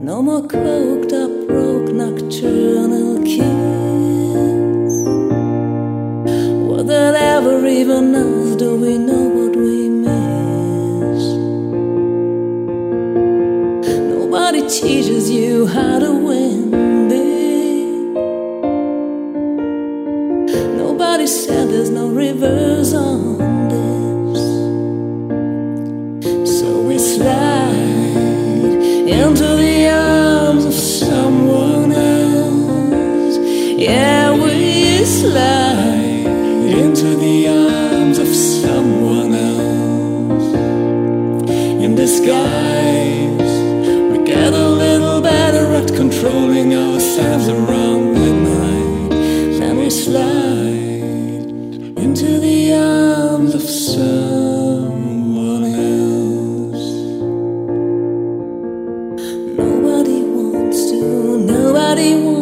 No more coked up, broke, nocturnal kiss. Would that ever even us? Do we know what we miss? Nobody teaches you how to win big. Nobody said there's no reverse on this. So we slide into the arms of someone else. Yeah, we slide into the arms of someone else. In disguise, we get a little better at controlling ourselves around midnight. Then we slide into the arms of someone else. Nobody wants